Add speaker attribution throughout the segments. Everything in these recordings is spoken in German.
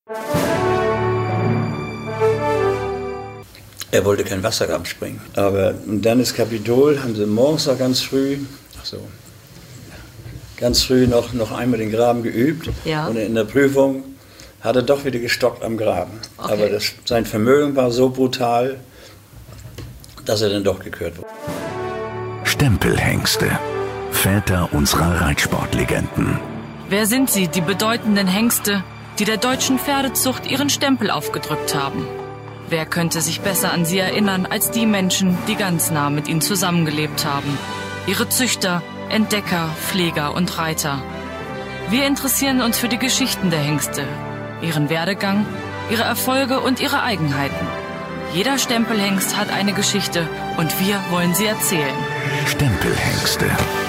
Speaker 1: Er wollte kein Wasser abspringen. Aber und dann ist Kapitol, haben sie morgens auch ganz früh noch einmal den Graben geübt.
Speaker 2: Ja.
Speaker 1: Und in der Prüfung hat er doch wieder gestockt am Graben.
Speaker 2: Okay.
Speaker 1: Aber sein Vermögen war so brutal, dass er dann doch gekürt wurde.
Speaker 3: Stempelhengste, Väter unserer Reitsportlegenden.
Speaker 4: Wer sind sie, die bedeutenden Hengste, die der deutschen Pferdezucht ihren Stempel aufgedrückt haben? Wer könnte sich besser an sie erinnern als die Menschen, die ganz nah mit ihnen zusammengelebt haben? Ihre Züchter, Entdecker, Pfleger und Reiter. Wir interessieren uns für die Geschichten der Hengste, ihren Werdegang, ihre Erfolge und ihre Eigenheiten. Jeder Stempelhengst hat eine Geschichte und wir wollen sie erzählen.
Speaker 3: Stempelhengste.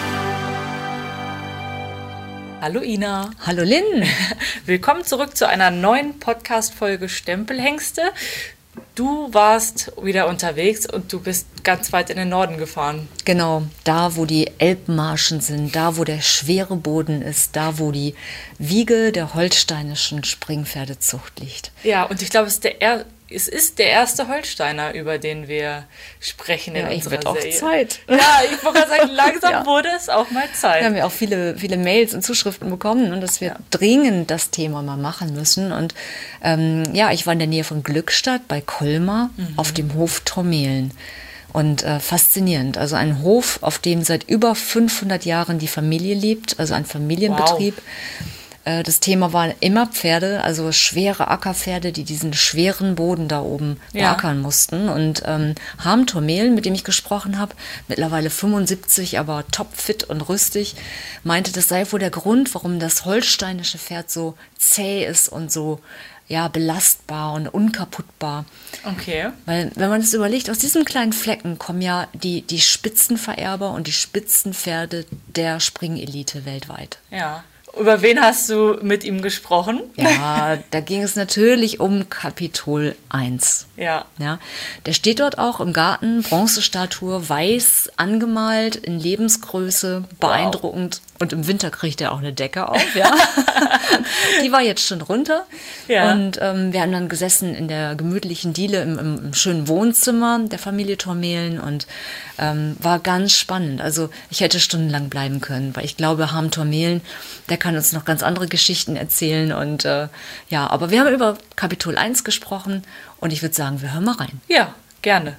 Speaker 5: Hallo Ina.
Speaker 2: Hallo Lynn.
Speaker 5: Willkommen zurück zu einer neuen Podcast-Folge Stempelhengste. Du warst wieder unterwegs und du bist ganz weit in den Norden gefahren.
Speaker 2: Genau, da wo die Elbmarschen sind, da wo der schwere Boden ist, da wo die Wiege der holsteinischen Springpferdezucht liegt.
Speaker 5: Ja, und ich glaube, es ist der erste Holsteiner, über den wir sprechen in unserer
Speaker 2: wird auch
Speaker 5: Serie.
Speaker 2: Zeit.
Speaker 5: Ja, ich wollte gerade sagen, langsam wurde es auch mal Zeit.
Speaker 2: Wir haben ja auch viele Mails und Zuschriften bekommen und dass wir dringend das Thema mal machen müssen. Und ich war in der Nähe von Glückstadt bei Colmar auf dem Hof Tormelen. Und faszinierend, also ein Hof, auf dem seit über 500 Jahren die Familie lebt, also ein Familienbetrieb. Wow. Das Thema waren immer Pferde, also schwere Ackerpferde, die diesen schweren Boden da oben beackern mussten. Und Harm Tormelen, mit dem ich gesprochen habe, mittlerweile 75, aber topfit und rüstig, meinte, das sei wohl der Grund, warum das holsteinische Pferd so zäh ist und so belastbar und unkaputtbar.
Speaker 5: Okay.
Speaker 2: Weil, wenn man es überlegt, aus diesem kleinen Flecken kommen ja die Spitzenvererber und die Spitzenpferde der Springelite weltweit.
Speaker 5: Ja. Über wen hast du mit ihm gesprochen?
Speaker 2: Ja, da ging es natürlich um Kapitol 1.
Speaker 5: Ja.
Speaker 2: Der steht dort auch im Garten, Bronzestatue, weiß angemalt, in Lebensgröße, beeindruckend. Wow. Und im Winter kriegt er auch eine Decke auf, ja. Die war jetzt schon runter. Ja. Und wir haben dann gesessen in der gemütlichen Diele im schönen Wohnzimmer der Familie Tormelen und war ganz spannend. Also ich hätte stundenlang bleiben können, weil ich glaube, Harm Tormelen, der kann uns noch ganz andere Geschichten erzählen. Und aber wir haben über Kapitol 1 gesprochen und ich würde sagen, wir hören mal rein.
Speaker 5: Ja, gerne.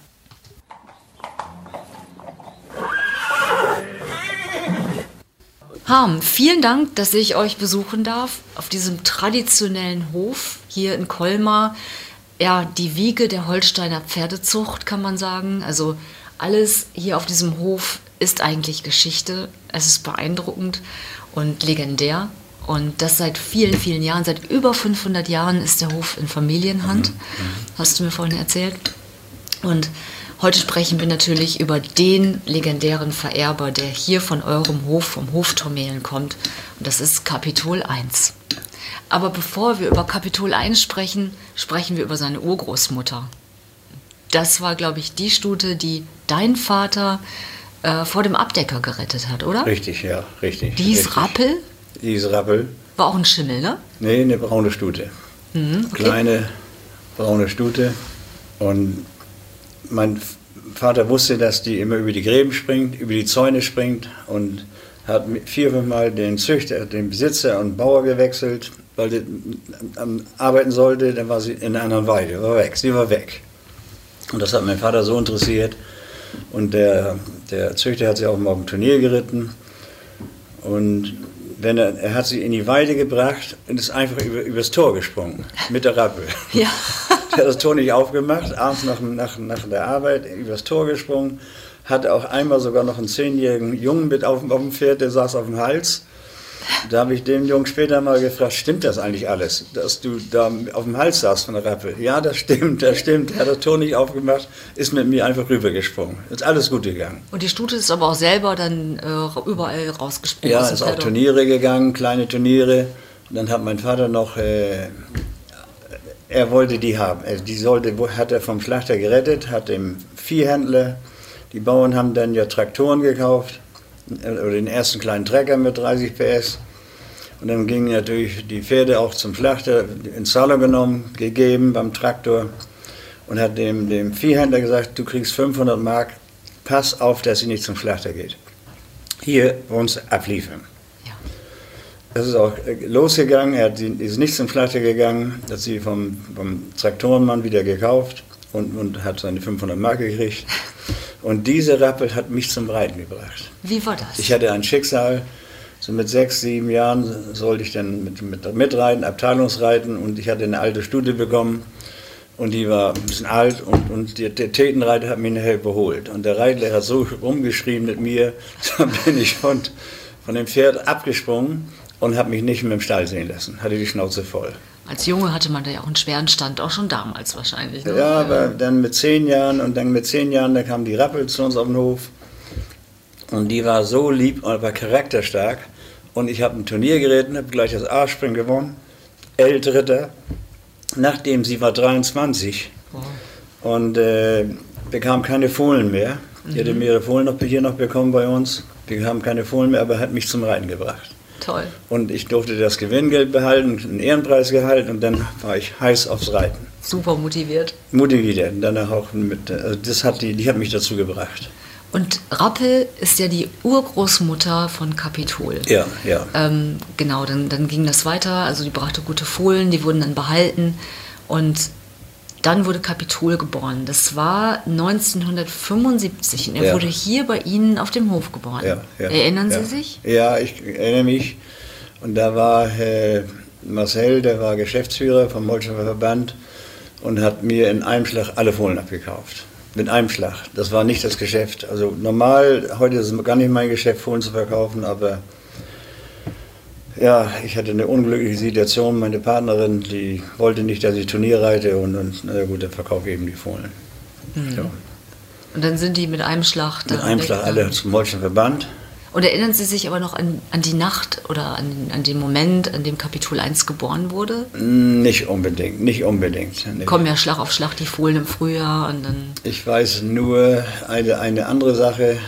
Speaker 2: Harm, vielen Dank, dass ich euch besuchen darf auf diesem traditionellen Hof hier in Colmar. Ja, die Wiege der Holsteiner Pferdezucht, kann man sagen. Also alles hier auf diesem Hof ist eigentlich Geschichte. Es ist beeindruckend und legendär. Und das seit vielen, vielen Jahren, seit über 500 Jahren ist der Hof in Familienhand. Hast du mir vorhin erzählt. Und heute sprechen wir natürlich über den legendären Vererber, der hier von eurem Hof, vom Hof Tormelen kommt. Und das ist Kapitol 1. Aber bevor wir über Kapitol 1 sprechen, sprechen wir über seine Urgroßmutter. Das war, glaube ich, die Stute, die dein Vater vor dem Abdecker gerettet hat, oder?
Speaker 1: Richtig, ja, richtig.
Speaker 2: Die hieß Rappel?
Speaker 1: Die hieß Rappel.
Speaker 2: War auch ein Schimmel, ne?
Speaker 1: Nee, eine braune Stute.
Speaker 2: Okay.
Speaker 1: Kleine braune Stute. Und mein Vater wusste, dass die immer über die Gräben springt, über die Zäune springt und hat 4-5 Mal den Züchter, den Besitzer und Bauer gewechselt, weil die arbeiten sollte, dann war sie in einer anderen Weide, war weg, sie war weg. Und das hat mein Vater so interessiert. Und der Züchter hat sie auch mal auf dem Turnier geritten. Und er hat sie in die Weide gebracht und ist einfach übers Tor gesprungen, mit der Rappel.
Speaker 2: Ja.
Speaker 1: Der hat das Tor nicht aufgemacht, abends nach der Arbeit übers Tor gesprungen, hatte auch einmal sogar noch einen 10-jährigen Jungen mit auf dem Pferd, der saß auf dem Hals. Da habe ich den Jungen später mal gefragt, stimmt das eigentlich alles, dass du da auf dem Hals saßt von der Rappel? Ja, das stimmt. Er hat das Tor nicht aufgemacht, ist mit mir einfach rübergesprungen. Ist alles gut gegangen.
Speaker 2: Und die Stute ist aber auch selber dann überall rausgesprungen?
Speaker 1: Ja, ist auch Turniere gegangen, kleine Turniere. Und dann hat mein Vater noch, er wollte die haben. Hat er vom Schlachter gerettet, hat dem Viehhändler, die Bauern haben dann ja Traktoren gekauft, oder den ersten kleinen Trecker mit 30 PS. Und dann gingen natürlich die Pferde auch zum Schlachter, ins Salon genommen, gegeben beim Traktor und hat dem Viehhändler gesagt, du kriegst 500 Mark, pass auf, dass sie nicht zum Schlachter geht. Hier uns abliefern.
Speaker 2: Ja.
Speaker 1: Das ist auch losgegangen, ist nicht zum Schlachter gegangen, hat sie vom Traktorenmann wieder gekauft und hat seine 500 Mark gekriegt. Und diese Rappel hat mich zum Reiten gebracht.
Speaker 2: Wie war das?
Speaker 1: Ich hatte ein Schicksal, so mit 6, 7 Jahren sollte ich dann mitreiten, Abteilungsreiten, und ich hatte eine alte Stute bekommen und die war ein bisschen alt und der Tätenreiter hat mich nachher überholt. Und der Reitlehrer hat so rumgeschrien mit mir, da bin ich von dem Pferd abgesprungen und habe mich nicht mehr im Stall sehen lassen, hatte die Schnauze voll.
Speaker 2: Als Junge hatte man da ja auch einen schweren Stand, auch schon damals wahrscheinlich. Ne?
Speaker 1: Ja, aber dann mit 10 Jahren da kam die Rappel zu uns auf den Hof und die war so lieb und war charakterstark und ich habe ein Turnier geritten, habe gleich das A-Springen gewonnen, L-Dritter, nachdem sie war 23 und bekam keine Fohlen mehr. Die hatte mehrere Fohlen hier noch bekommen bei uns, bekam keine Fohlen mehr, aber hat mich zum Reiten gebracht.
Speaker 2: Toll.
Speaker 1: Und ich durfte das Gewinngeld behalten, einen Ehrenpreisgehalt und dann war ich heiß aufs Reiten.
Speaker 2: Super motiviert.
Speaker 1: Motiviert. Und danach auch die hat mich dazu gebracht.
Speaker 2: Und Rappel ist ja die Urgroßmutter von Kapitol.
Speaker 1: Ja, ja.
Speaker 2: Genau, dann ging das weiter. Also die brachte gute Fohlen, die wurden dann behalten. Und dann wurde Kapitol geboren. Das war 1975 und er wurde hier bei Ihnen auf dem Hof geboren.
Speaker 1: Ja, ja,
Speaker 2: Erinnern Sie sich?
Speaker 1: Ja, ich erinnere mich. Und da war Marcel, der war Geschäftsführer vom Holsteiner Verband und hat mir in einem Schlag alle Fohlen abgekauft. Mit einem Schlag. Das war nicht das Geschäft. Also normal, heute ist es gar nicht mein Geschäft, Fohlen zu verkaufen, aber ja, ich hatte eine unglückliche Situation. Meine Partnerin, die wollte nicht, dass ich Turnier reite und na gut, dann verkaufe ich eben die Fohlen.
Speaker 2: Mhm.
Speaker 1: Ja.
Speaker 2: Und dann sind die mit einem Schlag
Speaker 1: Mit einem Schlag alle zum Holsteiner Verband.
Speaker 2: Und erinnern Sie sich aber noch an die Nacht oder an den Moment, an dem Kapitol 1 geboren wurde?
Speaker 1: Nicht unbedingt. Nee.
Speaker 2: Kommen ja Schlag auf Schlag die Fohlen im Frühjahr und dann... Ich
Speaker 1: weiß nur eine andere Sache.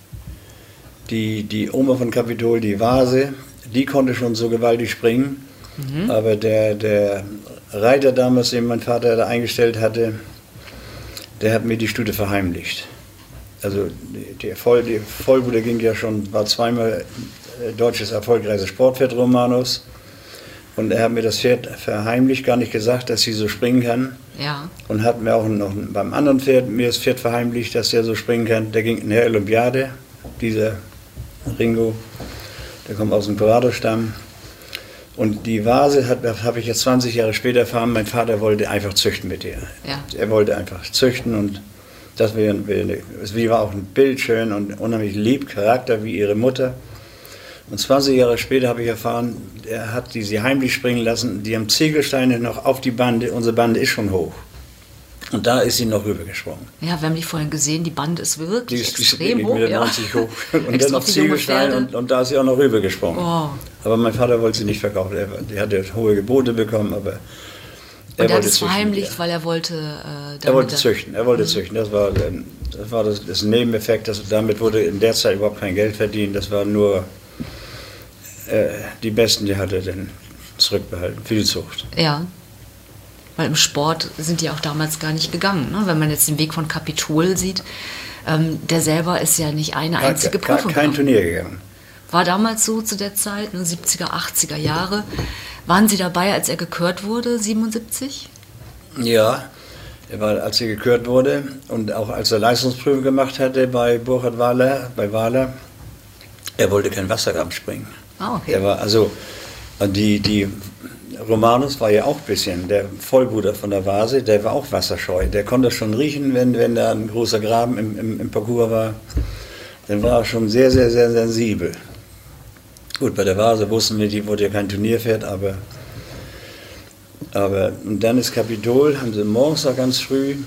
Speaker 1: Die Oma von Kapitol, die Vase, die konnte schon so gewaltig springen. Mhm. Aber der Reiter damals, den mein Vater da eingestellt hatte, der hat mir die Stute verheimlicht. Also die Vollbude war zweimal deutsches erfolgreiches Sportpferd Romanus. Und er hat mir das Pferd verheimlicht, gar nicht gesagt, dass sie so springen kann.
Speaker 2: Ja. Und
Speaker 1: hat mir auch noch beim anderen Pferd mir das Pferd verheimlicht, dass er so springen kann. Der ging in der Olympiade, dieser Ringo, der kommt aus dem Corrado-Stamm. Und die Vase habe ich jetzt 20 Jahre später erfahren, mein Vater wollte einfach züchten mit ihr. Ja. Er wollte einfach züchten und sie war auch ein Bild schön und unheimlich lieb, Charakter wie ihre Mutter. Und 20 Jahre später habe ich erfahren, er hat sie heimlich springen lassen, die haben Ziegelsteine noch auf die Bande, unsere Bande ist schon hoch. Und da ist sie noch rübergesprungen.
Speaker 2: Ja, wir haben die vorhin gesehen, die Bande ist wirklich extrem
Speaker 1: die
Speaker 2: hoch.
Speaker 1: Ja. 90 hoch. Und dann noch Ziegelsteine und da ist sie auch noch rübergesprungen. Oh. Aber mein Vater wollte sie nicht verkaufen, er hatte hohe Gebote bekommen, aber...
Speaker 2: Und er hat es verheimlicht, weil er wollte...
Speaker 1: er wollte züchten. Das war das Nebeneffekt. Damit wurde in der Zeit überhaupt kein Geld verdient. Das waren nur die Besten, die hatte dann zurückbehalten für die Zucht.
Speaker 2: Ja, weil im Sport sind die auch damals gar nicht gegangen. Ne? Wenn man jetzt den Weg von Kapitol sieht, der selber ist ja nicht eine einzige Prüfung
Speaker 1: kein Turnier gegangen.
Speaker 2: War damals so zu der Zeit, 70er, 80er Jahre. Waren Sie dabei, als er gekürt wurde, 77?
Speaker 1: Ja, er war, als er gekürt wurde und auch als er Leistungsprüfung gemacht hatte bei Burkhard Wahler, er wollte kein Wassergraben springen.
Speaker 2: Ah, okay.
Speaker 1: Er war, also, die Romanus war ja auch ein bisschen, der Vollbruder von der Vase, der war auch wasserscheu. Der konnte schon riechen, wenn da ein großer Graben im Parcours war. Dann war er schon sehr, sehr, sehr sensibel. Gut, bei der Vase wussten wir, die wurde ja kein Turnierpferd, aber und dann ist Kapitol, haben sie morgens noch ganz früh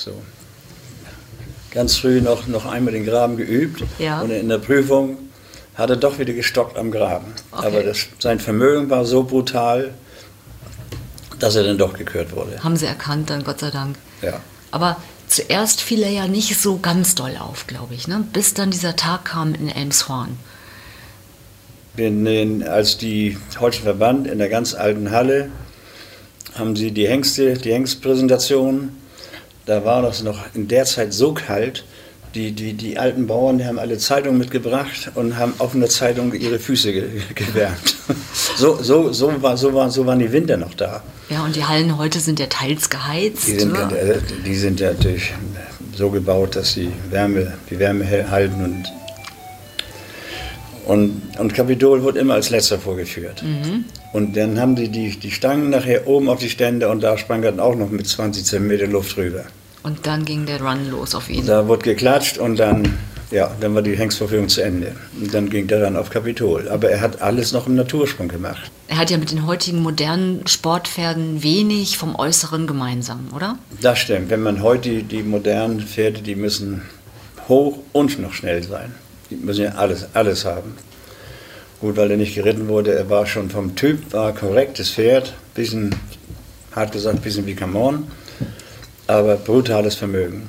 Speaker 1: noch einmal den Graben geübt. Ja. Und in der Prüfung hat er doch wieder gestockt am Graben. Okay. Aber sein Vermögen war so brutal, dass er dann doch gekürt wurde.
Speaker 2: Haben sie erkannt dann, Gott sei Dank.
Speaker 1: Ja.
Speaker 2: Aber zuerst fiel er ja nicht so ganz doll auf, glaube ich, ne? Bis dann dieser Tag kam in Elmshorn.
Speaker 1: Als die Holstein-Verband in der ganz alten Halle haben sie die Hengstpräsentation, da war das noch in der Zeit so kalt, die alten Bauern, die haben alle Zeitungen mitgebracht und haben auf einer Zeitung ihre Füße gewärmt. So waren die Winter noch da.
Speaker 2: Ja, und die Hallen heute sind ja teils geheizt.
Speaker 1: Die sind ja natürlich so gebaut, dass die Wärme halten und Kapitol wird immer als letzter vorgeführt. Und dann haben die Stangen nachher oben auf die Stände und da sprang dann auch noch mit 20 cm Luft rüber.
Speaker 2: Und dann ging der Run los auf ihn.
Speaker 1: Da wurde geklatscht und dann war die Hengstvorführung zu Ende. Und dann ging der dann auf Kapitol. Aber er hat alles noch im Natursprung gemacht.
Speaker 2: Er hat ja mit den heutigen modernen Sportpferden wenig vom Äußeren gemeinsam, oder?
Speaker 1: Das stimmt. Wenn man heute die modernen Pferde, die müssen hoch und noch schnell sein. Die müssen ja alles haben. Gut, weil er nicht geritten wurde, er war schon vom Typ, war korrektes Pferd, bisschen, hart gesagt, bisschen wie Camon, aber brutales Vermögen.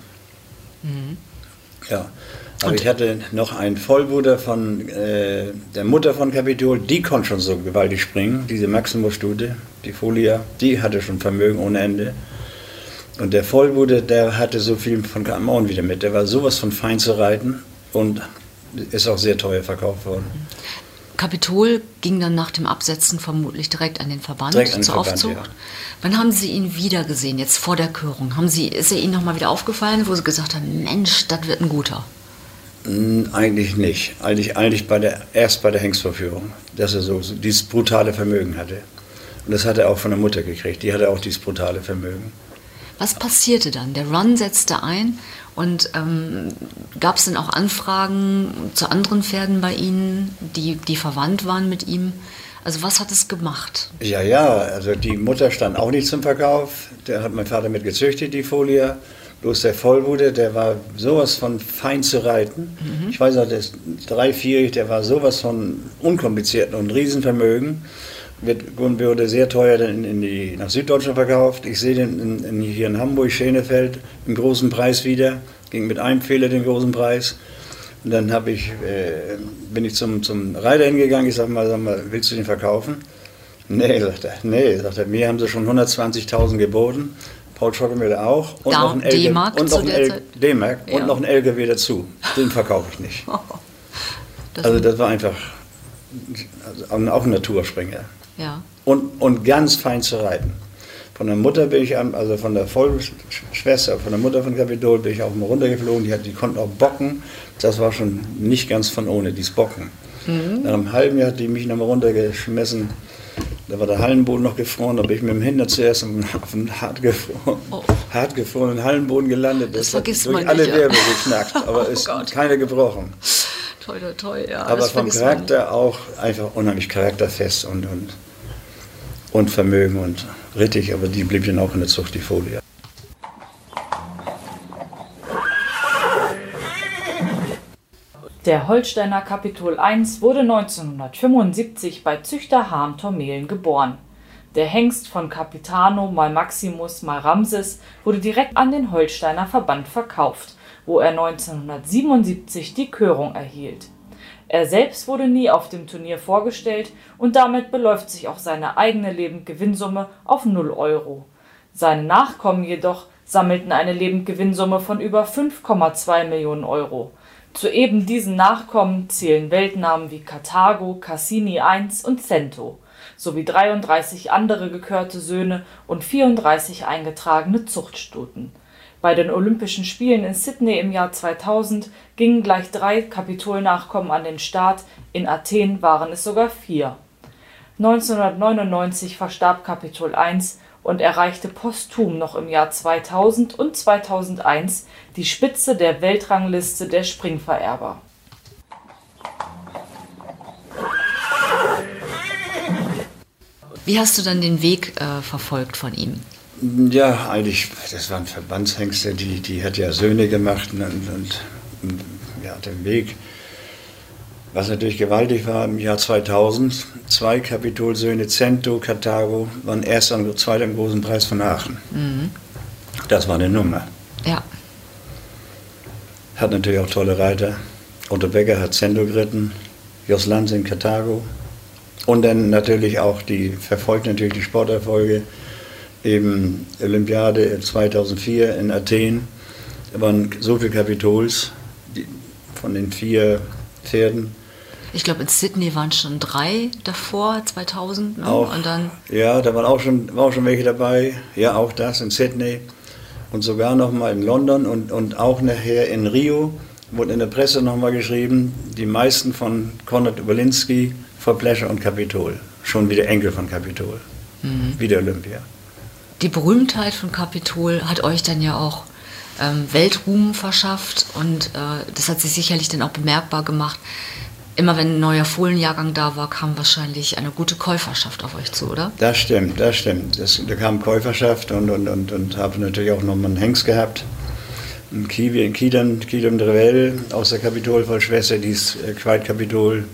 Speaker 1: Ja, aber ich hatte noch einen Vollbruder von der Mutter von Kapitol, die konnte schon so gewaltig springen, diese Maximus-Stute, die Folia, die hatte schon Vermögen ohne Ende. Und der Vollbruder, der hatte so viel von Camon wieder mit, der war sowas von fein zu reiten und ist auch sehr teuer verkauft worden.
Speaker 2: Kapitol ging dann nach dem Absetzen vermutlich direkt an den Verband zur Aufzucht. Ja. Wann haben Sie ihn wiedergesehen, jetzt vor der Körung? Ist er Ihnen nochmal wieder aufgefallen, wo Sie gesagt haben, Mensch, das wird ein guter?
Speaker 1: Eigentlich nicht. Eigentlich erst bei der Hengstvorführung, dass er so dieses brutale Vermögen hatte. Und das hat er auch von der Mutter gekriegt. Die hatte auch dieses brutale Vermögen.
Speaker 2: Was passierte dann? Der Run setzte ein und gab es denn auch Anfragen zu anderen Pferden bei Ihnen, die verwandt waren mit ihm? Also was hat es gemacht? Ja,
Speaker 1: also die Mutter stand auch nicht zum Verkauf. Der hat mein Vater mit gezüchtet, die Folie. Bloß der Vollbruder, der war sowas von fein zu reiten. Ich weiß noch, der ist 3-4-jährig, der war sowas von unkompliziert und Riesenvermögen. Wurde sehr teuer nach Süddeutschland verkauft. Ich sehe den hier in Hamburg, Schenefeld, im großen Preis wieder. Ging mit einem Fehler den großen Preis. Und dann bin ich zum Reiter hingegangen. Ich sag mal, willst du den verkaufen? Nee, sagt er. Mir haben sie schon 120.000 geboten. Paul Schockemüller auch. Und noch ein
Speaker 2: D-Mark
Speaker 1: und noch ein LKW dazu. Den verkaufe ich nicht. Also das war einfach auch ein Naturspringer.
Speaker 2: Ja.
Speaker 1: Und ganz fein zu reiten. Von der Mutter bin ich, also von der Vollschwester, von der Mutter von Kapitol bin ich auch mal runtergeflogen. Die konnten auch bocken. Das war schon nicht ganz von ohne, dieses Bocken. Nach einem halben Jahr hat die mich nochmal runtergeschmissen. Da war der Hallenboden noch gefroren. Da bin ich mit dem Hintern zuerst auf dem hart gefrorenen Hallenboden gelandet.
Speaker 2: Das vergisst man
Speaker 1: durch alle Wirbel geknackt, aber ist keiner gebrochen.
Speaker 2: Toll, ja.
Speaker 1: Aber vom Charakter auch einfach unheimlich charakterfest und Vermögen und rittig, aber die blieb dann auch in der Zucht, die Folie.
Speaker 5: Der Holsteiner Kapitol I wurde 1975 bei Züchter Hahn-Tormehlen geboren. Der Hengst von Capitano mal Maximus mal Ramses wurde direkt an den Holsteiner Verband verkauft, wo er 1977 die Körung erhielt. Er selbst wurde nie auf dem Turnier vorgestellt und damit beläuft sich auch seine eigene Lebendgewinnsumme auf 0 €. Seine Nachkommen jedoch sammelten eine Lebendgewinnsumme von über 5,2 Millionen €. Zu eben diesen Nachkommen zählen Weltnamen wie Karthago, Cassini I und Cento, sowie 33 andere gekörte Söhne und 34 eingetragene Zuchtstuten. Bei den Olympischen Spielen in Sydney im Jahr 2000 gingen gleich 3 Kapitol-Nachkommen an den Start, in Athen waren es sogar 4. 1999 verstarb Kapitol I und erreichte posthum noch im Jahr 2000 und 2001 die Spitze der Weltrangliste der Springvererber.
Speaker 2: Wie hast du dann den Weg verfolgt von ihm?
Speaker 1: Ja, eigentlich, das waren Verbandshengste, die hat ja Söhne gemacht und ja, den Weg. Was natürlich gewaltig war, im Jahr 2000, 2 Kapitolsöhne, Cento, Karthago, waren erster und zweiter im großen Preis von Aachen. Das war eine Nummer.
Speaker 2: Ja.
Speaker 1: Hat natürlich auch tolle Reiter. Otto Becker hat Cento geritten, Jos Lansing Karthago, Und dann natürlich auch verfolgt natürlich die Sporterfolge, eben Olympiade 2004 in Athen. Da waren so viele Capitols von den 4 Pferden.
Speaker 2: Ich glaube, in Sydney waren schon 3 davor, 2000. Ne?
Speaker 1: Auch,
Speaker 2: und dann
Speaker 1: ja, da war auch schon welche dabei. Ja, auch das in Sydney. Und sogar noch mal in London und auch nachher in Rio wurde in der Presse noch mal geschrieben, die meisten von Konrad Obolinski vor Plescher und Capitol. Schon wieder Enkel von Capitol. Wieder Olympia.
Speaker 2: Die Berühmtheit von Capitol hat euch dann ja auch Weltruhm verschafft und das hat sich sicherlich dann auch bemerkbar gemacht. Immer wenn ein neuer Fohlenjahrgang da war, kam wahrscheinlich eine gute Käuferschaft auf euch zu, oder?
Speaker 1: Das stimmt. Da kam Käuferschaft und habe natürlich auch noch mal einen Hengst gehabt. Ein Kiwi in Quidam de Revel aus der Capitol-Vollschwester, die ist Queit Capitol.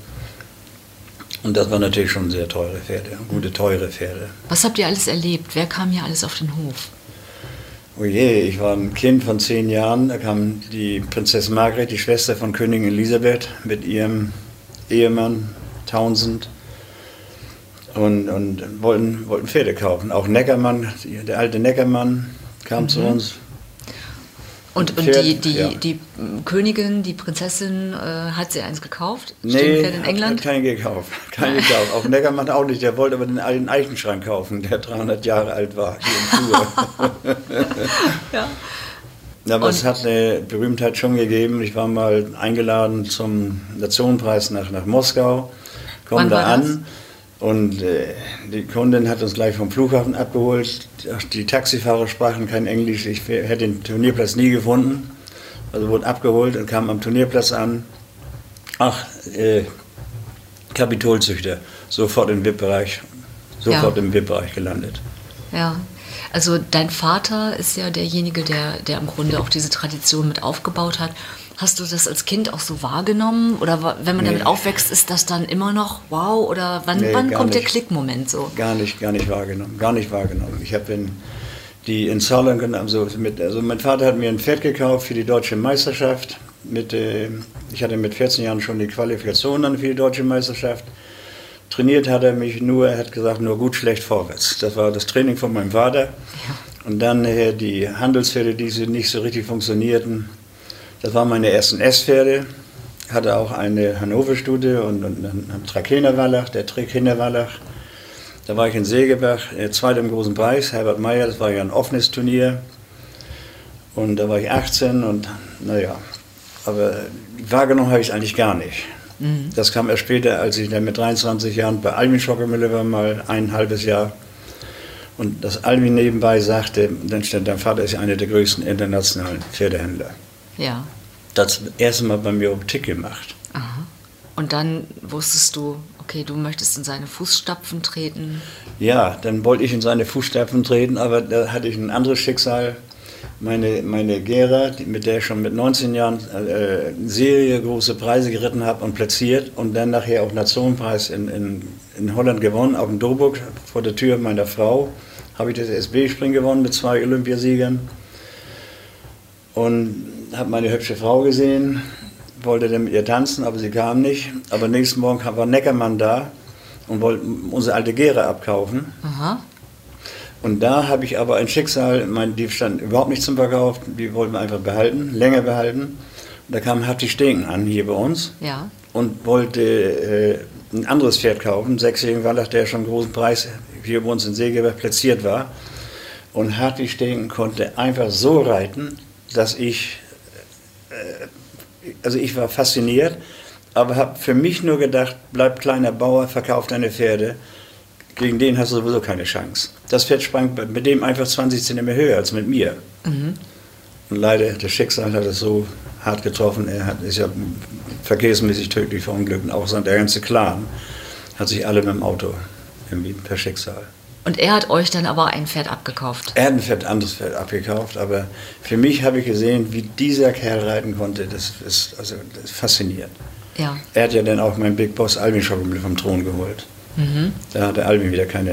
Speaker 1: Und das waren natürlich schon sehr teure Pferde, gute, teure Pferde.
Speaker 2: Was habt ihr alles erlebt? Wer kam hier alles auf den Hof?
Speaker 1: Oh je, ich war ein Kind von 10 Jahren, da kam die Prinzessin Margret, die Schwester von Königin Elisabeth, mit ihrem Ehemann Townsend und wollten Pferde kaufen. Auch Neckermann, der alte Neckermann kam zu uns.
Speaker 2: Und die Königin, die Prinzessin, hat sie eins gekauft? Nee, in England?
Speaker 1: Hat keinen gekauft. Auch Neckermann auch nicht. Der wollte aber den alten Eichenschrank kaufen, der 300 Jahre alt war, hier in Tours.
Speaker 2: Ja.
Speaker 1: Aber es hat eine Berühmtheit schon gegeben. Ich war mal eingeladen zum Nationenpreis nach Moskau, komme da an und die Kundin hat uns gleich vom Flughafen abgeholt. Die Taxifahrer sprachen kein Englisch, ich hätte den Turnierplatz nie gefunden. Also wurde abgeholt und kam am Turnierplatz an. Ach, Capitolzüchter, sofort im VIP-Bereich gelandet.
Speaker 2: Ja. Also dein Vater ist ja derjenige, der im Grunde auch diese Tradition mit aufgebaut hat. Hast du das als Kind auch so wahrgenommen? Oder wenn man damit aufwächst, ist das dann immer noch wow? Oder wann kommt der Klickmoment so? Gar nicht wahrgenommen. Ich habe in Saarland, also mein Vater hat mir ein Pferd gekauft für die deutsche Meisterschaft. Ich hatte mit 14 Jahren schon die Qualifikation dann für die deutsche Meisterschaft. Trainiert hat er mich nur, er hat gesagt, nur gut, schlecht, vorwärts. Das war das Training von meinem Vater. Ja. Und dann die Handelspferde, die nicht so richtig funktionierten. Das waren meine ersten S-Pferde. Hatte auch eine Hannover-Stute und einen Trakehner Wallach, der Trakehner Wallach. Da war ich in Segebach, Zweiter im großen Preis, Herbert Meyer, das war ja ein offenes Turnier. Und da war ich 18 und naja, aber wahrgenommen habe ich es eigentlich gar nicht. Das kam erst später, als ich dann mit 23 Jahren bei Albin Schockemüller war, mal ein halbes Jahr. Und das Albin nebenbei sagte, dann stand, dein Vater ist ja einer der größten internationalen Pferdehändler. Ja.
Speaker 1: Das erste Mal bei mir Optik gemacht.
Speaker 2: Aha. Und dann wusstest du, okay, du möchtest in seine Fußstapfen treten? Ja,
Speaker 1: dann wollte ich in seine Fußstapfen treten, aber da hatte ich ein anderes Schicksal. Meine Gera, mit der ich schon mit 19 Jahren Serie große Preise geritten habe und platziert und dann nachher auch Nationenpreis in Holland gewonnen, auf dem Doburg vor der Tür meiner Frau, habe ich das SB-Springen gewonnen mit 2 Olympiasiegern und habe meine hübsche Frau gesehen, wollte dann mit ihr tanzen, aber sie kam nicht. Aber nächsten Morgen war Neckermann da und wollte unsere alte Gera abkaufen.
Speaker 2: Aha.
Speaker 1: Und da habe ich aber ein Schicksal, die standen überhaupt nicht zum Verkauf, die wollten wir einfach behalten, länger behalten. Und da kam Hatti Stegen an, hier bei uns,
Speaker 2: ja.
Speaker 1: Und wollte ein anderes Pferd kaufen, einen 6-jährigen Wallach, der schon einen großen Preis hier bei uns in Segeberg platziert war. Und Hatti Stegen konnte einfach so reiten, dass ich war fasziniert, aber habe für mich nur gedacht, bleib kleiner Bauer, verkauf deine Pferde. Gegen den hast du sowieso keine Chance. Das Pferd sprang mit dem einfach 20 cm höher als mit mir. Mhm. Und leider, das Schicksal hat es so hart getroffen. Ist ja verkehrsmäßig tödlich verunglückt. Und auch der ganze Clan hat sich alle mit dem Auto irgendwie per Schicksal.
Speaker 2: Und er hat euch dann aber ein Pferd abgekauft?
Speaker 1: Er hat ein anderes Pferd abgekauft. Aber für mich habe ich gesehen, wie dieser Kerl reiten konnte. Das ist faszinierend.
Speaker 2: Ja.
Speaker 1: Er hat ja dann auch meinen Big Boss Albin Schockemüller vom Thron geholt. Mhm. Da hatte Albin wieder keine.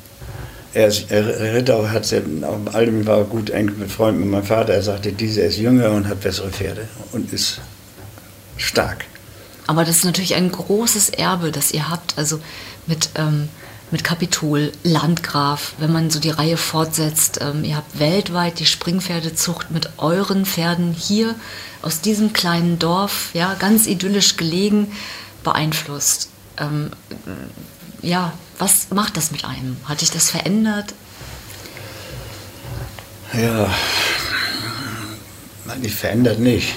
Speaker 1: Albin war gut eng mit Freunden mit meinem Vater. Er sagte, dieser ist jünger und hat bessere Pferde und ist stark.
Speaker 2: Aber das ist natürlich ein großes Erbe, das ihr habt. Also mit Kapitol, Landgraf, wenn man so die Reihe fortsetzt. Ihr habt weltweit die Springpferdezucht mit euren Pferden hier aus diesem kleinen Dorf, ja, ganz idyllisch gelegen, beeinflusst. Ja, was macht das mit einem? Hat dich das verändert?
Speaker 1: Ja, eigentlich verändert nicht.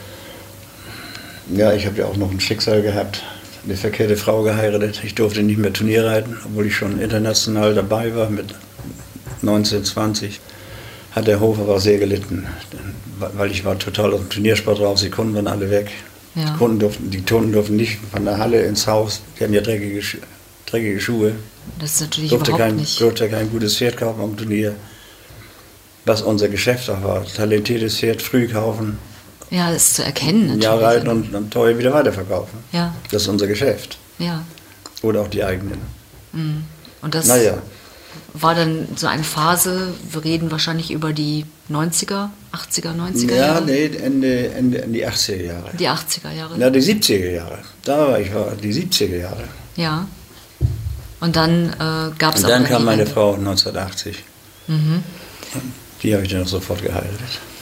Speaker 1: Ja, ich habe ja auch noch ein Schicksal gehabt, eine verkehrte Frau geheiratet. Ich durfte nicht mehr Turnier reiten, obwohl ich schon international dabei war mit 19, 20. Hat der Hof aber sehr gelitten, weil ich war total aus dem Turniersport raus, die Kunden waren alle weg. Ja. Die Kunden durften nicht von der Halle ins Haus, die hatten ja dreckige Schuhe.
Speaker 2: Das ist natürlich überhaupt nicht.
Speaker 1: Durfte kein gutes Pferd kaufen am Turnier. Was unser Geschäft auch war. Talentiertes Pferd früh kaufen.
Speaker 2: Ja, das ist zu erkennen natürlich.
Speaker 1: Ja, reiten und dann teuer wieder weiterverkaufen.
Speaker 2: Ja.
Speaker 1: Das ist unser Geschäft.
Speaker 2: Ja.
Speaker 1: Oder auch die eigenen.
Speaker 2: Und das war dann so eine Phase, wir reden wahrscheinlich über die 90er, 80er, 90er Jahre?
Speaker 1: Ja, nee, Ende die 80er Jahre.
Speaker 2: Die 80er Jahre?
Speaker 1: Ja, die 70er Jahre. Da war ich, die 70er Jahre.
Speaker 2: Ja. Und dann gab es
Speaker 1: auch. Und dann kam meine Frau 1980. Die habe ich dann auch sofort geheiratet.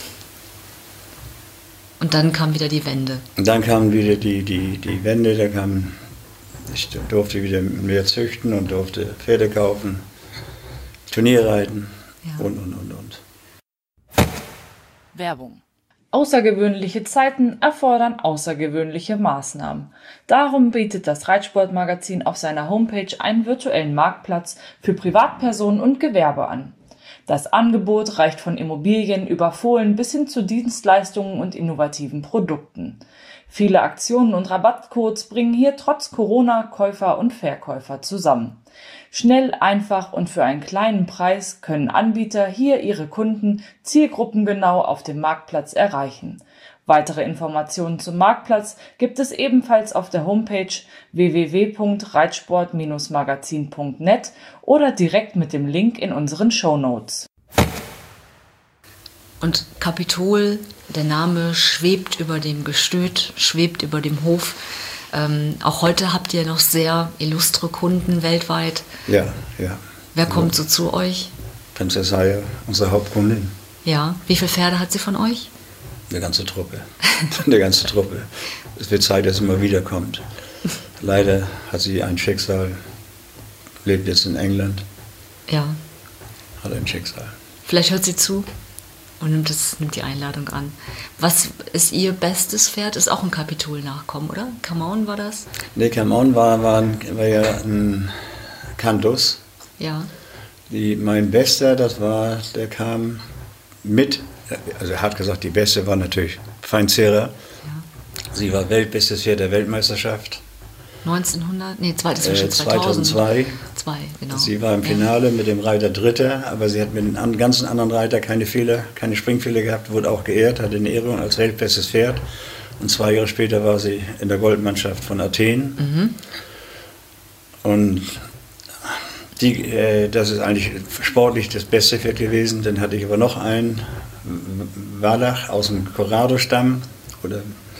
Speaker 2: Und dann kam wieder die Wende.
Speaker 1: Und dann kam wieder die Wende, ich durfte wieder mehr züchten und durfte Pferde kaufen, Turnier reiten und.
Speaker 5: Werbung. Außergewöhnliche Zeiten erfordern außergewöhnliche Maßnahmen. Darum bietet das Reitsportmagazin auf seiner Homepage einen virtuellen Marktplatz für Privatpersonen und Gewerbe an. Das Angebot reicht von Immobilien über Fohlen bis hin zu Dienstleistungen und innovativen Produkten. Viele Aktionen und Rabattcodes bringen hier trotz Corona Käufer und Verkäufer zusammen. Schnell, einfach und für einen kleinen Preis können Anbieter hier ihre Kunden zielgruppengenau auf dem Marktplatz erreichen. Weitere Informationen zum Marktplatz gibt es ebenfalls auf der Homepage www.reitsport-magazin.net oder direkt mit dem Link in unseren Shownotes.
Speaker 2: Und Kapitol, der Name schwebt über dem Gestüt, schwebt über dem Hof. Auch heute habt ihr noch sehr illustre Kunden weltweit.
Speaker 1: Ja.
Speaker 2: Wer kommt so zu euch?
Speaker 1: Prinzessin Aya, unsere Hauptkundin.
Speaker 2: Ja, wie viele Pferde hat sie von euch?
Speaker 1: Eine ganze Truppe. Eine ganze Truppe. Es wird Zeit, dass sie mal wiederkommt. Leider hat sie ein Schicksal, lebt jetzt in England.
Speaker 2: Ja.
Speaker 1: Hat ein Schicksal.
Speaker 2: Vielleicht hört sie zu und nimmt die Einladung an. Was ist ihr bestes Pferd? Ist auch ein Kapitol-Nachkommen, oder? Camaun war das?
Speaker 1: Nee, Camaun war ja ein Cantus.
Speaker 2: Ja.
Speaker 1: Mein Bester, der kam mit. Also er hat gesagt, die Beste war natürlich Feinzera. Ja. Sie war weltbestes Pferd der Weltmeisterschaft.
Speaker 2: 2002. Genau.
Speaker 1: Sie war im Finale mit dem Reiter Dritter, aber sie hat mit einem ganzen anderen Reiter keine Springfehler gehabt, wurde auch geehrt, hatte eine Ehrung als weltbestes Pferd. Und 2 Jahre später war sie in der Goldmannschaft von Athen. Und das ist eigentlich sportlich das beste Pferd gewesen. Dann hatte ich aber noch einen, Wallach aus dem Corrado-Stamm, oder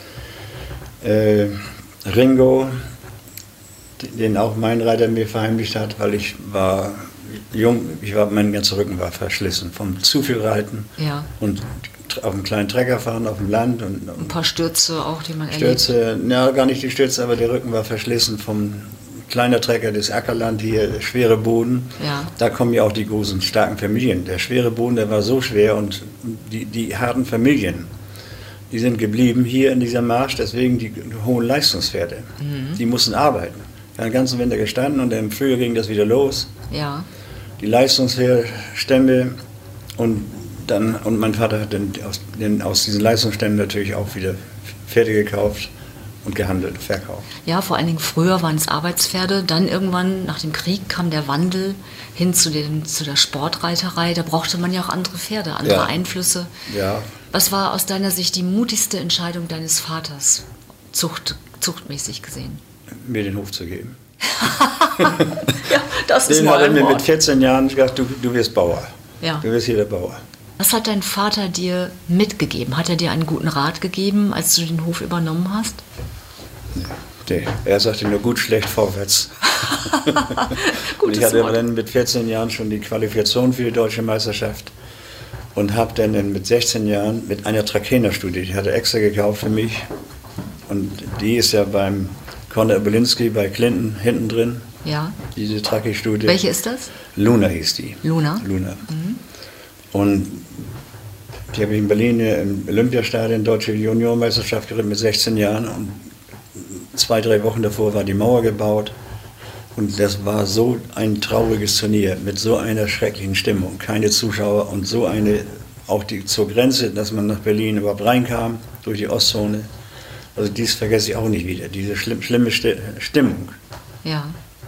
Speaker 1: Ringo, den auch mein Reiter mir verheimlicht hat, weil ich war jung, mein ganzer Rücken war verschlissen vom zu viel Reiten und auf einem kleinen Trecker fahren auf dem Land. Und
Speaker 2: ein paar Stürze auch, die man
Speaker 1: erlebt. Ja, gar nicht die Stürze, aber der Rücken war verschlissen vom kleiner Trecker, das Ackerland hier, der schwere Boden.
Speaker 2: Ja.
Speaker 1: Da kommen ja auch die großen, starken Familien. Der schwere Boden, der war so schwer und die harten Familien, die sind geblieben hier in dieser Marsch, deswegen die hohen Leistungspferde. Die mussten arbeiten. Die haben den ganzen Winter gestanden und im Frühjahr ging das wieder los.
Speaker 2: Ja.
Speaker 1: Die Leistungspferdestämme und mein Vater hat aus diesen Leistungsstämmen natürlich auch wieder Pferde gekauft und gehandelt und verkauft.
Speaker 2: Ja, vor allen Dingen früher waren es Arbeitspferde, dann irgendwann nach dem Krieg kam der Wandel hin zu der Sportreiterei, da brauchte man ja auch andere Pferde, andere Einflüsse.
Speaker 1: Ja.
Speaker 2: Was war aus deiner Sicht die mutigste Entscheidung deines Vaters, zuchtmäßig gesehen?
Speaker 1: Mir den Hof zu geben.
Speaker 2: Ja, das ist mal ein Wort.
Speaker 1: Den hat er mir mit 14 Jahren gesagt, du wirst Bauer.
Speaker 2: Ja.
Speaker 1: Du wirst hier der Bauer.
Speaker 2: Was hat dein Vater dir mitgegeben? Hat er dir einen guten Rat gegeben, als du den Hof übernommen hast?
Speaker 1: Nee, er sagte nur gut, schlecht, vorwärts.
Speaker 2: Gutes
Speaker 1: Ich hatte
Speaker 2: Wort.
Speaker 1: dann mit 14 Jahren schon die Qualifikation für die deutsche Meisterschaft und habe dann mit 16 Jahren mit einer Trakehner-Studie, die hat er extra gekauft für mich. Und die ist ja beim Konrad Obolinski bei Clinton hinten drin,
Speaker 2: Ja.
Speaker 1: diese Trachee-Studie.
Speaker 2: Welche ist das?
Speaker 1: Luna hieß die.
Speaker 2: Luna?
Speaker 1: Luna. Und die habe ich in Berlin im Olympiastadion Deutsche Juniormeisterschaft geritten mit 16 Jahren. Und 2-3 Wochen davor war die Mauer gebaut. Und das war so ein trauriges Turnier mit so einer schrecklichen Stimmung. Keine Zuschauer und so eine, auch die zur Grenze, dass man nach Berlin überhaupt reinkam, durch die Ostzone. Also dies vergesse ich auch nicht wieder, diese schlimme Stimmung.
Speaker 2: Ja.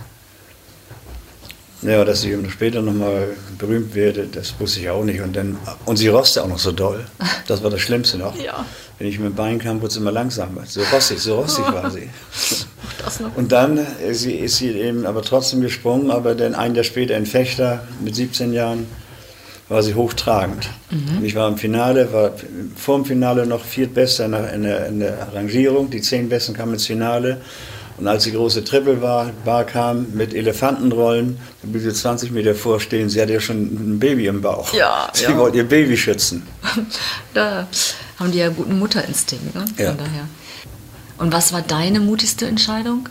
Speaker 1: Ja, dass ich später nochmal berühmt werde, das wusste ich auch nicht. Und sie roste auch noch so doll. Das war das Schlimmste noch.
Speaker 2: Ja.
Speaker 1: Wenn ich mit dem Bein kam, wurde es immer langsamer. So rostig war sie.
Speaker 2: Das noch.
Speaker 1: Und dann ist sie eben aber trotzdem gesprungen, aber dann ein Jahr später in Fechter mit 17 Jahren war sie hochtragend. Ich war im Finale, war vor dem Finale noch viertbester in der Rangierung. Die 10 Besten kamen ins Finale. Und als die große Triple-Bar kam mit Elefantenrollen, da blieb sie 20 Meter vorstehen, sie hatte ja schon ein Baby im Bauch.
Speaker 2: Ja,
Speaker 1: Sie
Speaker 2: ja.
Speaker 1: wollte ihr Baby schützen.
Speaker 2: Da haben die ja guten Mutterinstinkt, ne?
Speaker 1: Ja.
Speaker 2: Von daher. Und was war deine mutigste Entscheidung?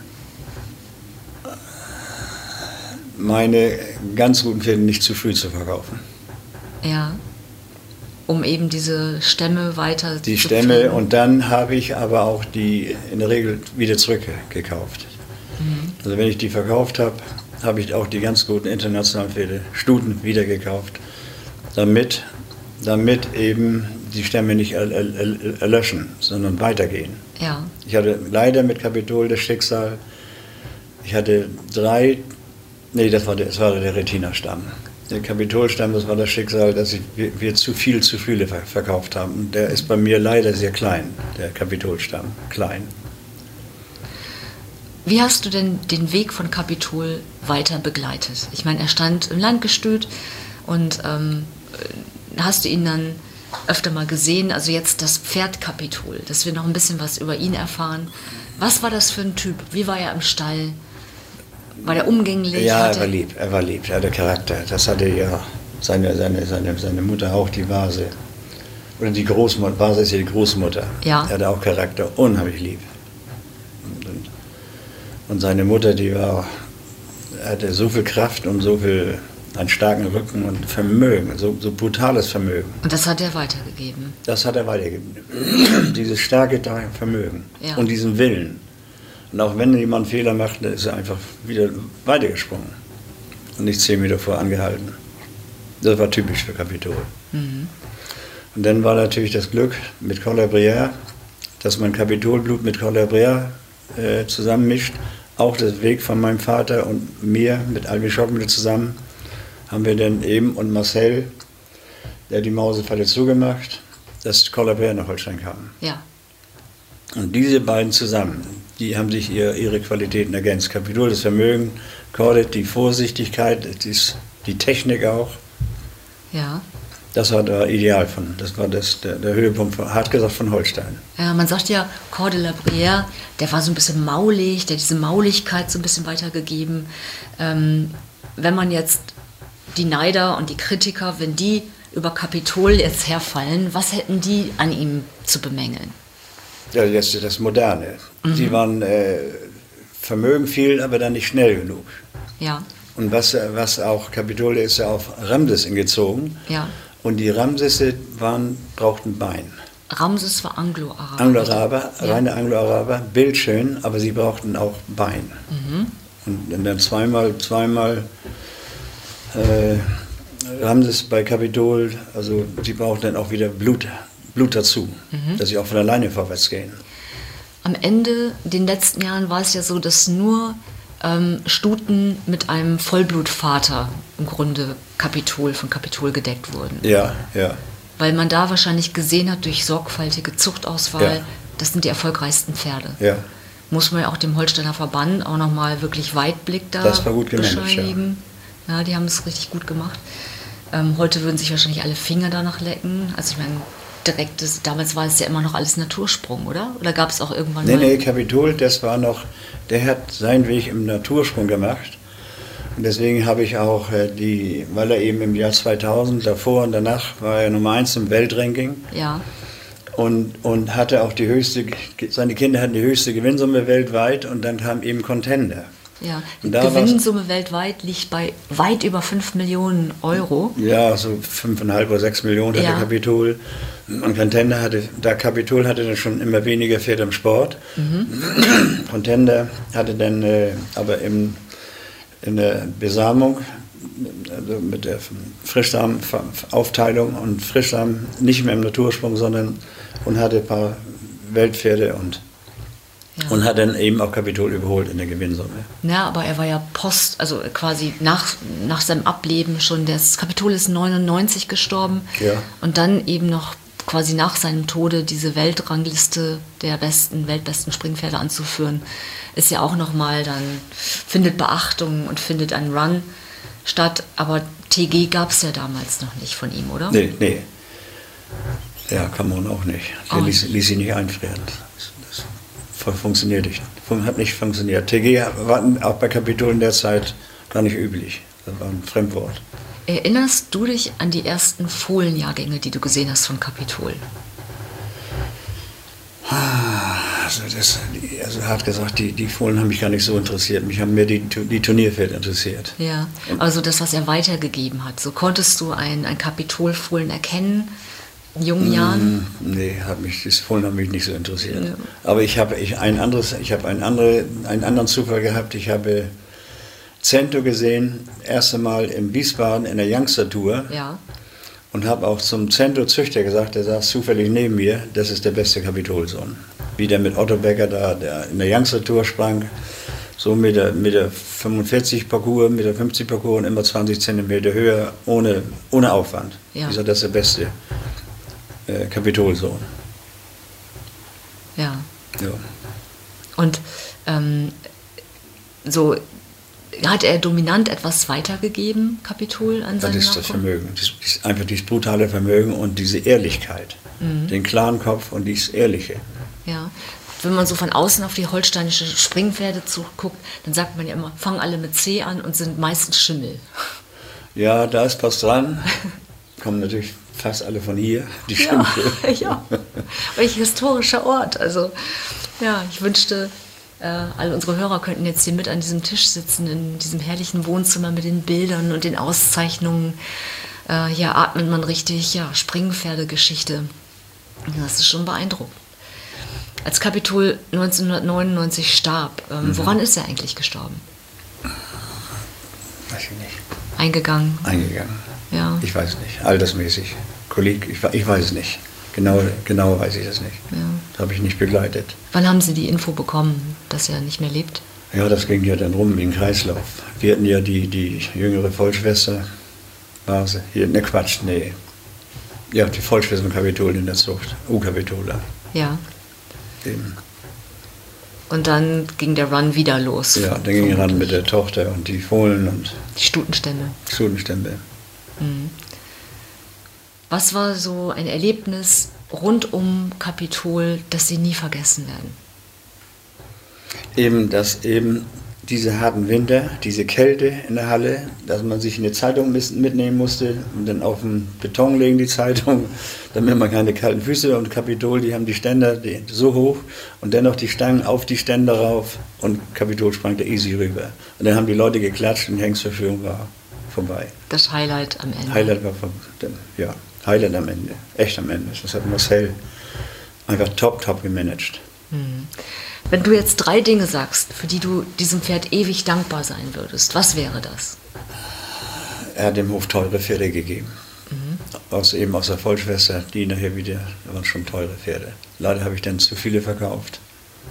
Speaker 1: Meine ganz guten Pferde nicht zu früh zu verkaufen.
Speaker 2: Ja. Um eben diese Stämme weiter
Speaker 1: Die
Speaker 2: zu
Speaker 1: Stämme
Speaker 2: pflegen.
Speaker 1: und dann habe ich aber auch die in der Regel wieder zurückgekauft. Also wenn ich die verkauft habe, habe ich auch die ganz guten internationalen Pferde, Stuten, wieder gekauft, damit eben die Stämme nicht erlöschen, sondern weitergehen.
Speaker 2: Ja.
Speaker 1: Ich hatte leider mit Capitol das Schicksal, ich hatte das war der Retina-Stamm. Der Kapitolstamm, das war das Schicksal, dass wir zu viele verkauft haben. Und der ist bei mir leider sehr klein, der Kapitolstamm, klein.
Speaker 2: Wie hast du denn den Weg von Capitol weiter begleitet? Ich meine, er stand im Landgestüt und hast du ihn dann öfter mal gesehen? Also jetzt das Pferd Capitol, dass wir noch ein bisschen was über ihn erfahren. Was war das für ein Typ? Wie war er im Stall? War der umgänglich?
Speaker 1: Ja, er war lieb, er hatte Charakter. Das hatte ja seine Mutter auch, die Vase. Oder die Großmutter, Vase ist ja die Großmutter.
Speaker 2: Ja.
Speaker 1: Er hatte auch Charakter, unheimlich lieb. Und seine Mutter, hatte so viel Kraft und so viel, einen starken Rücken und Vermögen, so brutales Vermögen.
Speaker 2: Und das hat er weitergegeben.
Speaker 1: Das hat er weitergegeben. Dieses starke Vermögen
Speaker 2: Ja.
Speaker 1: und diesen Willen. Und auch wenn jemand einen Fehler macht, dann ist er einfach wieder weitergesprungen und nicht 10 Meter vor angehalten. Das war typisch für Capitol. Und dann war natürlich das Glück mit Collabrière, dass man Capitolblut mit Collabrière zusammenmischt. Auch das Weg von meinem Vater und mir mit Albi Schockmüller zusammen haben wir dann eben und Marcel, der die Mausefalle zugemacht, dass Collabrière nach Holstein kam.
Speaker 2: Ja.
Speaker 1: Und diese beiden zusammen, die haben sich ihre Qualitäten ergänzt. Capitol, das Vermögen, Cordet, die Vorsichtigkeit, die Technik auch.
Speaker 2: Ja.
Speaker 1: Das war der Ideal von, das war der Höhepunkt, hart gesagt, von Holstein.
Speaker 2: Ja, man sagt ja, Cor de la Brière, der war so ein bisschen maulig, der hat diese Mauligkeit so ein bisschen weitergegeben. Wenn man jetzt die Neider und die Kritiker, wenn die über Capitol jetzt herfallen, was hätten die an ihm zu bemängeln?
Speaker 1: Ja, jetzt das Moderne. Die waren Vermögen viel, aber dann nicht schnell genug.
Speaker 2: Ja.
Speaker 1: Und was auch, Capitol ist ja auf Ramses gezogen.
Speaker 2: Ja.
Speaker 1: Und die Ramsesse brauchten Bein.
Speaker 2: Ramses war Anglo-Araber.
Speaker 1: Anglo-Araber,
Speaker 2: Ja.
Speaker 1: reine Anglo-Araber, bildschön, aber sie brauchten auch Bein. Und dann zweimal Ramses bei Capitol, also sie brauchten dann auch wieder Blut dazu, dass sie auch von alleine vorwärts gehen.
Speaker 2: Am Ende, den letzten Jahren, war es ja so, dass nur Stuten mit einem Vollblutvater im Grunde von Capitol gedeckt wurden.
Speaker 1: Ja, ja.
Speaker 2: Weil man da wahrscheinlich gesehen hat, durch sorgfältige Zuchtauswahl,
Speaker 1: Ja.
Speaker 2: das sind die erfolgreichsten Pferde.
Speaker 1: Ja.
Speaker 2: Muss man ja auch dem Holsteiner Verband auch nochmal wirklich Weitblick da
Speaker 1: Das war gut gemanagt,
Speaker 2: bescheinigen. Ja, die haben es richtig gut gemacht. Heute würden sich wahrscheinlich alle Finger danach lecken. Also ich meine, direktes, damals war es ja immer noch alles Natursprung, oder? Oder gab es auch irgendwann
Speaker 1: Nee, Capitol, das war noch, der hat seinen Weg im Natursprung gemacht. Und deswegen habe ich auch weil er eben im Jahr 2000, davor und danach, war er Nummer 1 im Weltranking.
Speaker 2: Ja.
Speaker 1: Und hatte auch seine Kinder hatten die höchste Gewinnsumme weltweit und dann kam eben Contender.
Speaker 2: Ja, die Gewinnsumme weltweit liegt bei weit über 5 Millionen Euro.
Speaker 1: Ja, so 5,5 oder 6 Millionen hatte Capitol. Und Contender Capitol hatte dann schon immer weniger Pferde im Sport. Contender hatte dann aber in der Besamung, also mit der Frischsamenaufteilung und Frischsamen nicht mehr im Natursprung, sondern und hatte ein paar Weltpferde und hat dann eben auch Capitol überholt in der Gewinnsumme.
Speaker 2: Ja, aber er war ja also quasi nach seinem Ableben schon, das Capitol ist 99 gestorben und dann eben noch quasi nach seinem Tode diese Weltrangliste der weltbesten Springpferde anzuführen, ist ja auch nochmal dann, findet Beachtung und findet einen Run statt, aber TG gab es ja damals noch nicht von ihm, oder?
Speaker 1: Nee. Ja, kann man auch nicht. Der ließ sie nicht einfrieren. Das funktioniert nicht. Hat nicht funktioniert. TG war auch bei Capitol in der Zeit gar nicht üblich. Das war ein Fremdwort.
Speaker 2: Erinnerst du dich an die ersten Fohlenjahrgänge, die du gesehen hast von Capitol?
Speaker 1: Also hart gesagt, die Fohlen haben mich gar nicht so interessiert. Mich haben mehr die Turnierpferde interessiert.
Speaker 2: Ja, also das, was er weitergegeben hat. So konntest du ein Capitol-Fohlen erkennen in jungen Jahren?
Speaker 1: Nee, die Fohlen haben mich nicht so interessiert. Ja. Aber ich habe einen anderen Zufall gehabt. Ich habe Cento gesehen, das erste Mal in Wiesbaden in der Youngster Tour.
Speaker 2: Ja.
Speaker 1: Und habe auch zum Cento-Züchter gesagt, der saß zufällig neben mir, das ist der beste Capitolsohn. Wie der mit Otto Becker da der in der Youngster Tour sprang, so mit der 45 Parcours, mit der 50 Parcours und immer 20 Zentimeter höher, ohne Aufwand. Ja. Ich sage, das ist der beste Capitolsohn.
Speaker 2: Ja. Und so hat er dominant etwas weitergegeben, Capitol, an seine
Speaker 1: Das ist das Vermögen, einfach dieses brutale Vermögen und diese Ehrlichkeit, den klaren Kopf und dieses Ehrliche.
Speaker 2: Ja, wenn man so von außen auf die holsteinische Springpferde guckt, dann sagt man ja immer, fangen alle mit C an und sind meistens Schimmel.
Speaker 1: Ja, da ist was dran. Kommen natürlich fast alle von hier, die Schimmel.
Speaker 2: Ja, welch historischer Ort. Also, ja, ich wünschte, alle unsere Hörer könnten jetzt hier mit an diesem Tisch sitzen, in diesem herrlichen Wohnzimmer mit den Bildern und den Auszeichnungen. Hier atmet man richtig, Springpferdegeschichte. Das ist schon beeindruckend. Als Capitol 1999 starb, woran ist er eigentlich gestorben?
Speaker 1: Weiß ich nicht.
Speaker 2: Eingegangen. Ja.
Speaker 1: Ich weiß nicht. Altersmäßig. Kollege, ich weiß es nicht. Genau weiß ich das nicht. Ja. Das habe ich nicht begleitet.
Speaker 2: Wann haben Sie die Info bekommen, dass er nicht mehr lebt?
Speaker 1: Ja, das ging ja dann rum wie ein Kreislauf. Wir hatten ja die jüngere Vollschwester, war sie hier, nee. Ja, die Vollschwester von Capitol in der Zucht, U-Capitola.
Speaker 2: Ja.
Speaker 1: Eben.
Speaker 2: Und dann ging der Run wieder los.
Speaker 1: Ja, dann ging er ran mit der Tochter und die Fohlen und
Speaker 2: die Stutenstämme. Mhm. Was war so ein Erlebnis rund um Capitol, das Sie nie vergessen werden?
Speaker 1: Dass diese harten Winter, diese Kälte in der Halle, dass man sich eine Zeitung mitnehmen musste und dann auf den Beton legen die Zeitung, damit man keine kalten Füße und Capitol, die haben die Ständer so hoch und dennoch die Stangen auf die Ständer rauf und Capitol sprang da easy rüber. Und dann haben die Leute geklatscht und die Hengstverführung war vorbei.
Speaker 2: Das Highlight am Ende.
Speaker 1: Highlight am Ende, echt am Ende. Das hat Marcel einfach top gemanagt.
Speaker 2: Wenn du jetzt 3 Dinge sagst, für die du diesem Pferd ewig dankbar sein würdest, was wäre das?
Speaker 1: Er hat dem Hof teure Pferde gegeben. Aus der Vollschwester, die nachher wieder, da waren schon teure Pferde. Leider habe ich dann zu viele verkauft.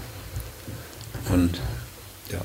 Speaker 1: Und ja.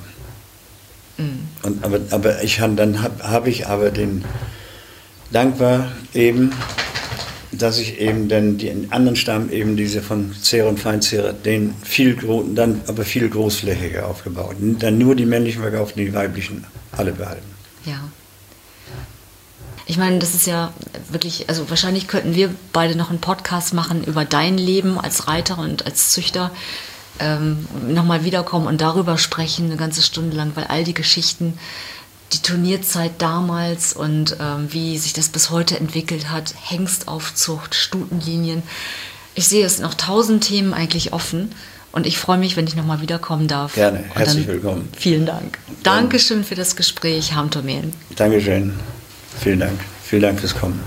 Speaker 1: Aber ich habe den dankbar eben, dass ich eben dann den anderen Stamm, eben diese von Zehrer und Feinzehrer, den viel großflächiger aufgebaut. Dann nur die männlichen verkauft und die weiblichen alle behalten.
Speaker 2: Ja. Ich meine, das ist ja wirklich, also wahrscheinlich könnten wir beide noch einen Podcast machen über dein Leben als Reiter und als Züchter. Nochmal wiederkommen und darüber sprechen, eine ganze Stunde lang, weil all die Geschichten, die Turnierzeit damals und wie sich das bis heute entwickelt hat, Hengstaufzucht, Stutenlinien. Ich sehe es noch 1000 Themen eigentlich offen und ich freue mich, wenn ich nochmal wiederkommen darf.
Speaker 1: Gerne, herzlich willkommen.
Speaker 2: Vielen Dank. Dankeschön für das Gespräch, Harm Thomelen.
Speaker 1: Dankeschön, vielen Dank. Vielen Dank fürs Kommen.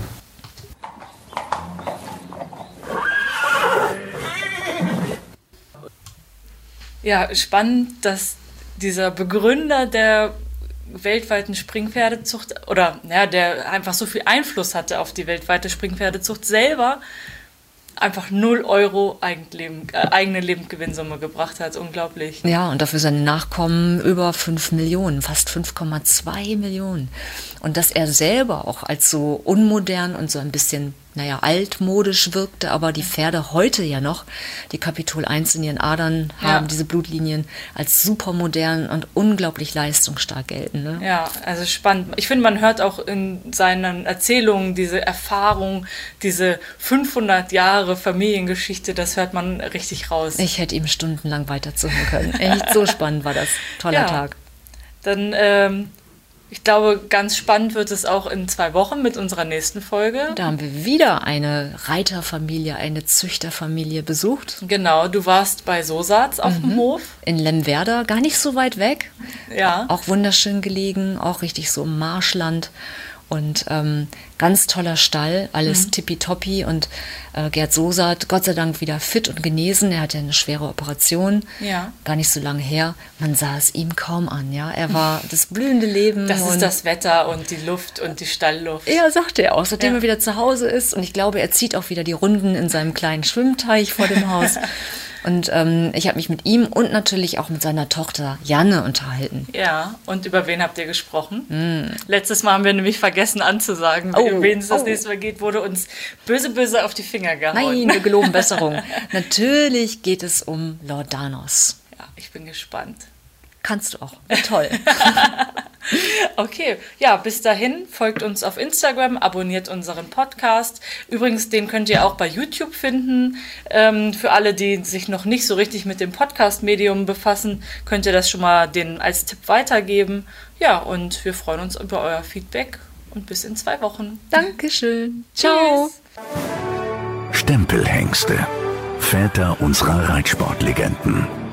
Speaker 5: Ja, spannend, dass dieser Begründer der weltweiten Springpferdezucht oder ja, der einfach so viel Einfluss hatte auf die weltweite Springpferdezucht, selber einfach 0 € eigene Lebensgewinnsumme gebracht hat. Unglaublich.
Speaker 2: Ja, und dafür seine Nachkommen über 5 Millionen, fast 5,2 Millionen. Und dass er selber auch als so unmodern und so ein bisschen, altmodisch wirkte, aber die Pferde heute ja noch, die Kapitol 1 in ihren Adern haben, diese Blutlinien, als supermodern und unglaublich leistungsstark gelten. Ne?
Speaker 5: Ja, also spannend. Ich finde, man hört auch in seinen Erzählungen diese Erfahrung, diese 500 Jahre Familiengeschichte, das hört man richtig raus.
Speaker 2: Ich hätte ihm stundenlang weiterzuhören können. Echt so spannend war das. Toller Tag.
Speaker 5: Dann, ich glaube, ganz spannend wird es auch in 2 Wochen mit unserer nächsten Folge.
Speaker 2: Da haben wir wieder eine Reiterfamilie, eine Züchterfamilie besucht.
Speaker 5: Genau, du warst bei Sosatz auf dem Hof.
Speaker 2: In Lemwerder, gar nicht so weit weg.
Speaker 5: Ja.
Speaker 2: Auch wunderschön gelegen, auch richtig so im Marschland. Und ganz toller Stall, alles tippitoppi. Und Gerd Sosat, Gott sei Dank wieder fit und genesen. Er hatte eine schwere Operation, gar nicht so lange her. Man sah es ihm kaum an. Ja, er war das blühende Leben.
Speaker 5: Das ist das Wetter und die Luft und die Stallluft.
Speaker 2: Ja, sagte er auch, seitdem er wieder zu Hause ist. Und ich glaube, er zieht auch wieder die Runden in seinem kleinen Schwimmteich vor dem Haus. Und ich habe mich mit ihm und natürlich auch mit seiner Tochter Janne unterhalten.
Speaker 5: Ja, und über wen habt ihr gesprochen? Letztes Mal haben wir nämlich vergessen anzusagen, wen es das nächste Mal geht, wurde uns böse auf die Finger gehauen.
Speaker 2: Nein, wir geloben Besserung. Natürlich geht es um Lordanos.
Speaker 5: Ja, ich bin gespannt.
Speaker 2: Kannst du auch. Toll.
Speaker 5: Okay, ja, bis dahin folgt uns auf Instagram, abonniert unseren Podcast. Übrigens, den könnt ihr auch bei YouTube finden. Für alle, die sich noch nicht so richtig mit dem Podcast-Medium befassen, könnt ihr das schon mal denen als Tipp weitergeben. Ja, und wir freuen uns über euer Feedback und bis in 2 Wochen.
Speaker 2: Dankeschön. Ciao.
Speaker 3: Stempelhengste. Väter unserer Reitsportlegenden.